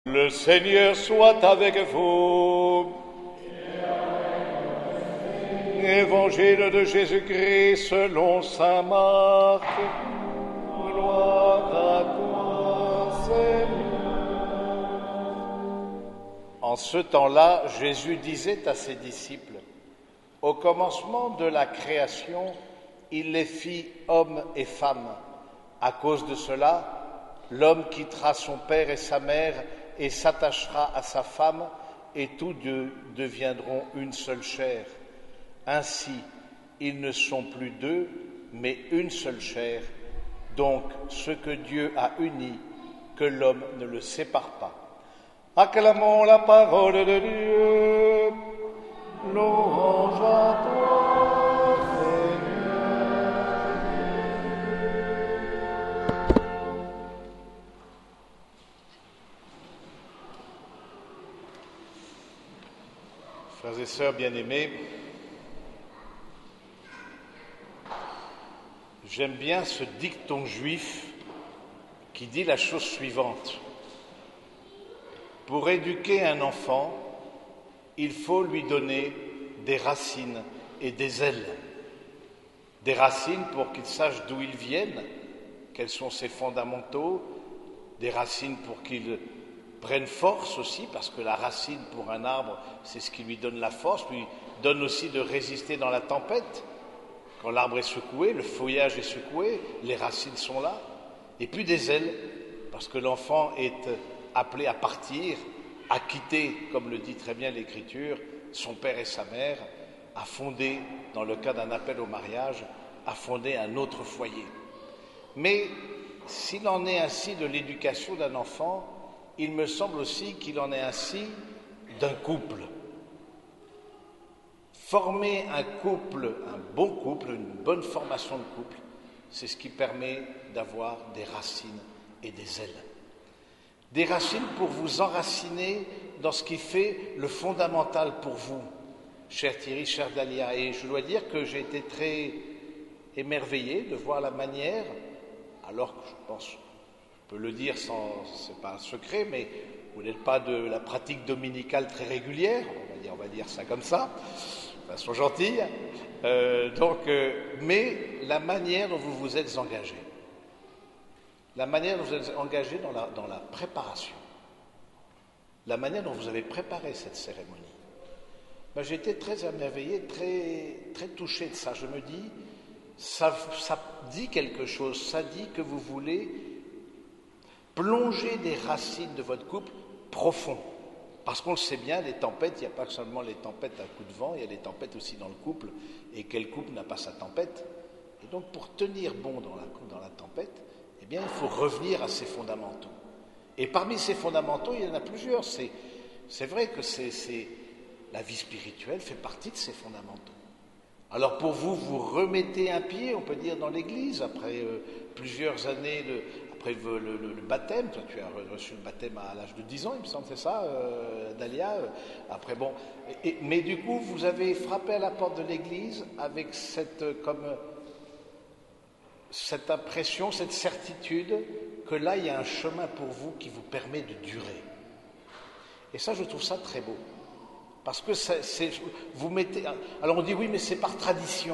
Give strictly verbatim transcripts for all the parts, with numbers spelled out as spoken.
Le Seigneur soit avec vous. Évangile de Jésus-Christ selon saint Marc. Gloire à toi, Seigneur. En ce temps-là, Jésus disait à ses disciples: au commencement de la création, il les fit hommes et femmes. À cause de cela, l'homme quittera son père et sa mère et s'attachera à sa femme, et tous deux deviendront une seule chair. Ainsi, ils ne sont plus deux, mais une seule chair. Donc, ce que Dieu a uni, que l'homme ne le sépare pas. Acclamons la parole de Dieu. Louange à toi, Seigneur. Frères et sœurs bien-aimés, j'aime bien ce dicton juif qui dit la chose suivante. Pour éduquer un enfant, il faut lui donner des racines et des ailes. Des racines pour qu'il sache d'où il vienne, quels sont ses fondamentaux, des racines pour qu'il prenne force aussi, parce que la racine pour un arbre, c'est ce qui lui donne la force, lui donne aussi de résister dans la tempête. Quand l'arbre est secoué, le feuillage est secoué, les racines sont là. Et puis des ailes, parce que l'enfant est appelé à partir, à quitter, comme le dit très bien l'Écriture, son père et sa mère, à fonder, dans le cas d'un appel au mariage, à fonder un autre foyer. Mais s'il en est ainsi de l'éducation d'un enfant, il me semble aussi qu'il en est ainsi d'un couple. Former un couple, un bon couple, une bonne formation de couple, c'est ce qui permet d'avoir des racines et des ailes. Des racines pour vous enraciner dans ce qui fait le fondamental pour vous, cher Thierry, cher Dalia. Et je dois dire que j'ai été très émerveillé de voir la manière, alors que je pense, je peux le dire sans, c'est pas un secret, mais vous n'êtes pas de la pratique dominicale très régulière, on va dire, on va dire ça comme ça, de façon gentille, euh, donc, euh, mais la manière dont vous vous êtes engagé. La manière dont vous êtes engagé dans la, dans la préparation, la manière dont vous avez préparé cette cérémonie. Ben, j'ai été très émerveillé, très, très touché de ça. Je me dis, ça, ça dit quelque chose, ça dit que vous voulez plonger des racines de votre couple profond. Parce qu'on le sait bien, les tempêtes, il n'y a pas seulement les tempêtes à coups de vent, il y a les tempêtes aussi dans le couple, et quel couple n'a pas sa tempête? Et donc pour tenir bon dans la, dans la tempête, eh bien, il faut revenir à ses fondamentaux. Et parmi ces fondamentaux, il y en a plusieurs. C'est, c'est vrai que c'est, c'est, la vie spirituelle fait partie de ces fondamentaux. Alors pour vous, vous remettez un pied, on peut dire, dans l'Église, après euh, plusieurs années, de, après le, le, le baptême. Toi, tu as reçu le baptême à l'âge de dix ans, il me semble, c'est ça, euh, Dalia. Après, bon, et, mais du coup, vous avez frappé à la porte de l'Église avec cette, comme... cette impression, cette certitude que là, il y a un chemin pour vous qui vous permet de durer. Et ça, je trouve ça très beau. Parce que c'est, c'est, vous mettez... Alors on dit, oui, mais c'est par tradition.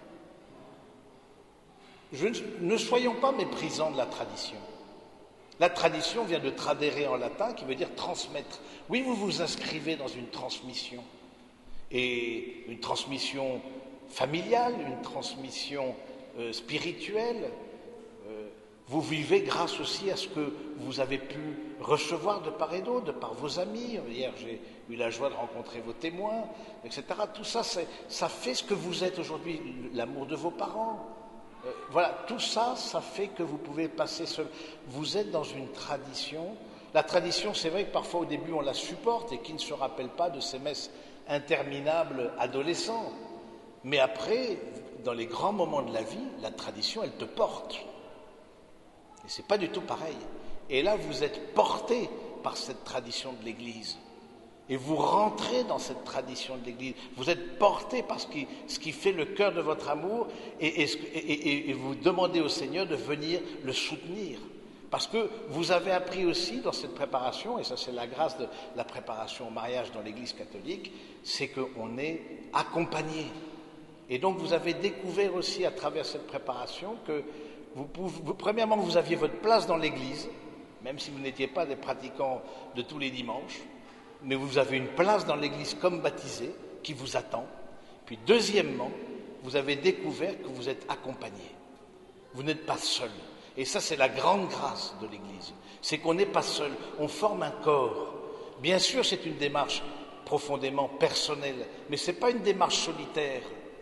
Je, ne soyons pas méprisants de la tradition. La tradition vient de tradere en latin, qui veut dire transmettre. Oui, vous vous inscrivez dans une transmission. Et une transmission familiale, une transmission Euh, spirituel, euh, vous vivez grâce aussi à ce que vous avez pu recevoir de part et d'autre, de par vos amis. Hier, j'ai eu la joie de rencontrer vos témoins, et cetera. Tout ça, c'est, ça fait ce que vous êtes aujourd'hui, l'amour de vos parents. Euh, voilà, tout ça, ça fait que vous pouvez passer ce... Vous êtes dans une tradition. La tradition, c'est vrai que parfois au début, on la supporte et qui ne se rappelle pas de ces messes interminables adolescents. Mais après, dans les grands moments de la vie, la tradition, elle te porte. Et c'est pas du tout pareil. Et là, vous êtes porté par cette tradition de l'Église. Et vous rentrez dans cette tradition de l'Église. Vous êtes porté par ce qui, ce qui fait le cœur de votre amour et, et, et, et vous demandez au Seigneur de venir le soutenir. Parce que vous avez appris aussi dans cette préparation, et ça c'est la grâce de la préparation au mariage dans l'Église catholique, c'est qu'on est accompagné. Et donc vous avez découvert aussi à travers cette préparation que, vous pouvez, vous, premièrement, vous aviez votre place dans l'Église, même si vous n'étiez pas des pratiquants de tous les dimanches, mais vous avez une place dans l'Église comme baptisé qui vous attend. Puis deuxièmement, vous avez découvert que vous êtes accompagné. Vous n'êtes pas seul. Et ça, c'est la grande grâce de l'Église. C'est qu'on n'est pas seul, on forme un corps. Bien sûr, c'est une démarche profondément personnelle, mais ce n'est pas une démarche solitaire.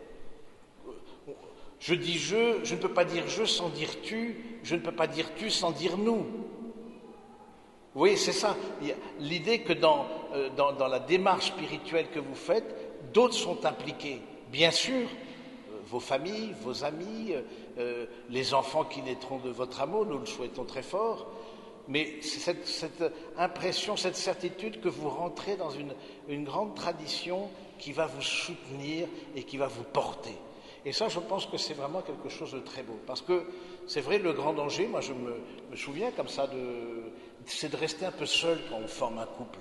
Je dis je, je ne peux pas dire je sans dire tu, je ne peux pas dire tu sans dire nous. Vous voyez, c'est ça. L'idée que dans, euh, dans, dans la démarche spirituelle que vous faites, d'autres sont impliqués. Bien sûr, euh, vos familles, vos amis, euh, les enfants qui naîtront de votre amour, nous le souhaitons très fort, mais c'est cette, cette impression, cette certitude que vous rentrez dans une, une grande tradition qui va vous soutenir et qui va vous porter. Et ça, je pense que c'est vraiment quelque chose de très beau. Parce que c'est vrai, le grand danger, moi je me, me souviens comme ça, de, c'est de rester un peu seul quand on forme un couple.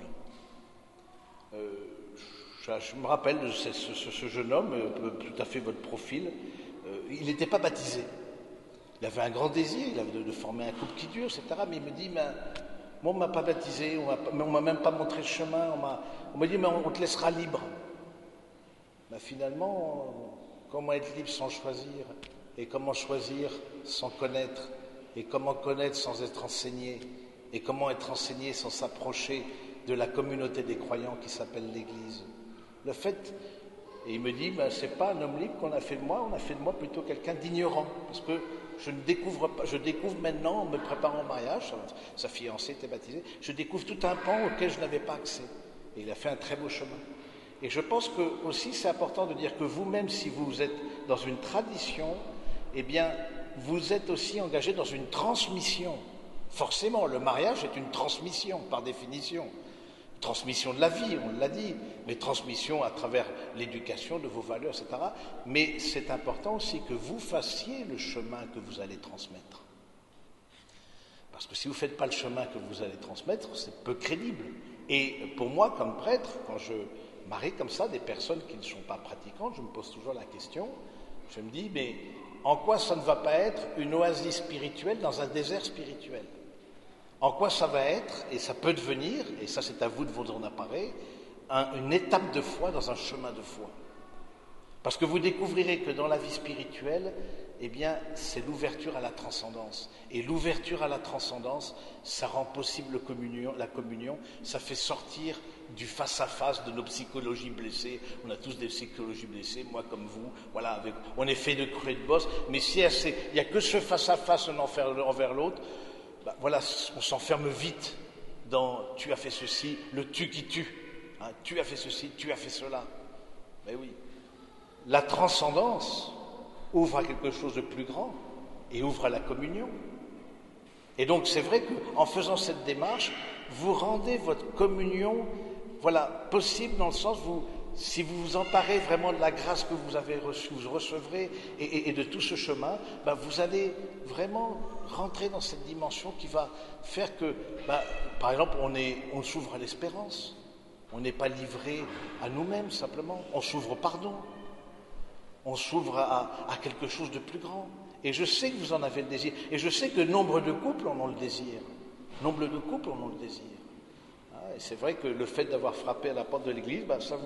Euh, je, je me rappelle de ce, ce, ce jeune homme, euh, tout à fait votre profil, euh, il n'était pas baptisé. Il avait un grand désir, il avait de, de former un couple qui dure, et cetera. Mais il me dit, mais, moi on ne m'a pas baptisé, on ne m'a même pas montré le chemin, on m'a, on m'a dit, mais on, on te laissera libre. Ben, finalement... Comment être libre sans choisir? Et comment choisir sans connaître? Et comment connaître sans être enseigné? Et comment être enseigné sans s'approcher de la communauté des croyants qui s'appelle l'Église? Le fait, et il me dit, ben, c'est pas un homme libre qu'on a fait de moi, on a fait de moi plutôt quelqu'un d'ignorant. Parce que je ne découvre pas, je découvre maintenant, en me préparant au mariage, sa fiancée était baptisée, je découvre tout un pan auquel je n'avais pas accès. Et il a fait un très beau chemin. Et je pense que aussi c'est important de dire que vous-même, si vous êtes dans une tradition, eh bien, vous êtes aussi engagé dans une transmission. Forcément, le mariage est une transmission, par définition. Transmission de la vie, on l'a dit, mais transmission à travers l'éducation de vos valeurs, et cetera. Mais c'est important aussi que vous fassiez le chemin que vous allez transmettre. Parce que si vous ne faites pas le chemin que vous allez transmettre, c'est peu crédible. Et pour moi, comme prêtre, quand je marie comme ça des personnes qui ne sont pas pratiquantes, je me pose toujours la question, je me dis, mais en quoi ça ne va pas être une oasis spirituelle dans un désert spirituel? En quoi ça va être, et ça peut devenir, et ça c'est à vous de vous en emparer, un, une étape de foi dans un chemin de foi. Parce que vous découvrirez que dans la vie spirituelle, eh bien, c'est l'ouverture à la transcendance. Et l'ouverture à la transcendance, ça rend possible communion, la communion, ça fait sortir du face-à-face de nos psychologies blessées. On a tous des psychologies blessées, moi comme vous, voilà, avec, on est fait de creux et de bosses, mais si il n'y a que ce face-à-face l'un envers l'autre, ben voilà, on s'enferme vite dans « tu as fait ceci », le « tu qui tue hein, »,« tu as fait ceci »,« tu as fait cela ». Mais oui, la transcendance ouvre à quelque chose de plus grand et ouvre à la communion. Et donc c'est vrai qu'en faisant cette démarche, vous rendez votre communion voilà, possible dans le sens où si vous vous emparez vraiment de la grâce que vous avez reçue, vous recevrez et, et, et de tout ce chemin, ben vous allez vraiment rentrer dans cette dimension qui va faire que, ben, par exemple, on, est, on s'ouvre à l'espérance. On n'est pas livré à nous-mêmes simplement, on s'ouvre au pardon. On s'ouvre à, à quelque chose de plus grand. Et je sais que vous en avez le désir. Et je sais que nombre de couples en ont le désir. Nombre de couples en ont le désir. Ah, et c'est vrai que le fait d'avoir frappé à la porte de l'Église, ben, ça, vous,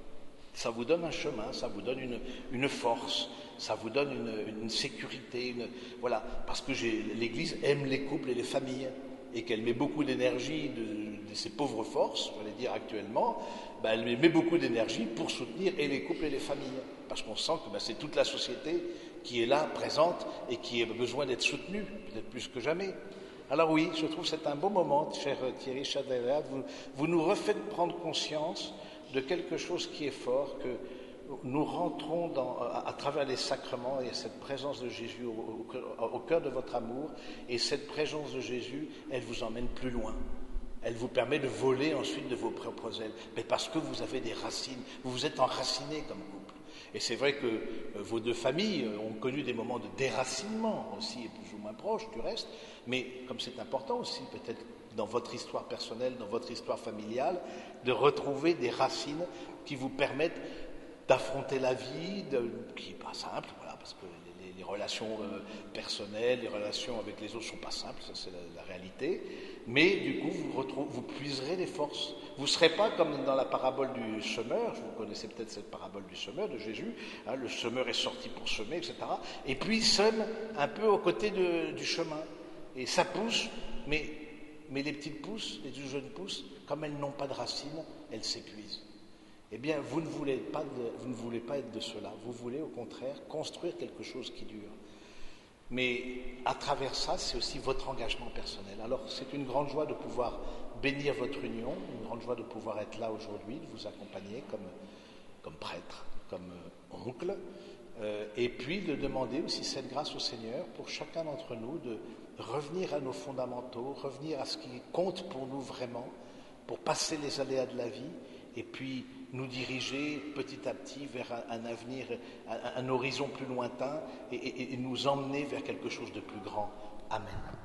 ça vous donne un chemin, ça vous donne une, une force, ça vous donne une, une sécurité. Une, voilà, parce que j'ai, l'Église aime les couples et les familles. Et qu'elle met beaucoup d'énergie de, de ces pauvres forces, je vais dire actuellement, ben, elle met beaucoup d'énergie pour soutenir et les couples et les familles. Parce qu'on sent que ben, c'est toute la société qui est là, présente, et qui a besoin d'être soutenue, peut-être plus que jamais. Alors oui, je trouve que c'est un beau moment, cher Thierry Chadélat, vous, vous nous refaites prendre conscience de quelque chose qui est fort, que nous rentrons dans, à, à travers les sacrements et cette présence de Jésus au, au, au cœur de votre amour, et cette présence de Jésus, elle vous emmène plus loin. Elle vous permet de voler ensuite de vos propres ailes, mais parce que vous avez des racines, vous vous êtes enracinés comme couple. Et c'est vrai que euh, vos deux familles ont connu des moments de déracinement aussi, plus ou moins proches du reste, mais comme c'est important aussi, peut-être dans votre histoire personnelle, dans votre histoire familiale, de retrouver des racines qui vous permettent d'affronter la vie, de, qui n'est pas simple, voilà, parce que les, les relations euh, personnelles, les relations avec les autres ne sont pas simples, ça c'est la, la réalité, mais du coup vous, retrouvez, vous puiserez les forces. Vous ne serez pas comme dans la parabole du semeur, vous connaissez peut-être cette parabole du semeur de Jésus, hein, le semeur est sorti pour semer, et cetera. Et puis il sème un peu aux côtés de, du chemin, et ça pousse, mais, mais les petites pousses, les tout jeunes pousses, comme elles n'ont pas de racines, elles s'épuisent. Eh bien, vous ne, voulez pas de, vous ne voulez pas être de cela. Vous voulez, au contraire, construire quelque chose qui dure. Mais à travers ça, c'est aussi votre engagement personnel. Alors, c'est une grande joie de pouvoir bénir votre union, une grande joie de pouvoir être là aujourd'hui, de vous accompagner comme, comme prêtre, comme euh, oncle, euh, et puis de demander aussi cette grâce au Seigneur pour chacun d'entre nous de revenir à nos fondamentaux, revenir à ce qui compte pour nous vraiment, pour passer les aléas de la vie, et puis nous diriger petit à petit vers un, un avenir, un, un horizon plus lointain et, et, et nous emmener vers quelque chose de plus grand. Amen.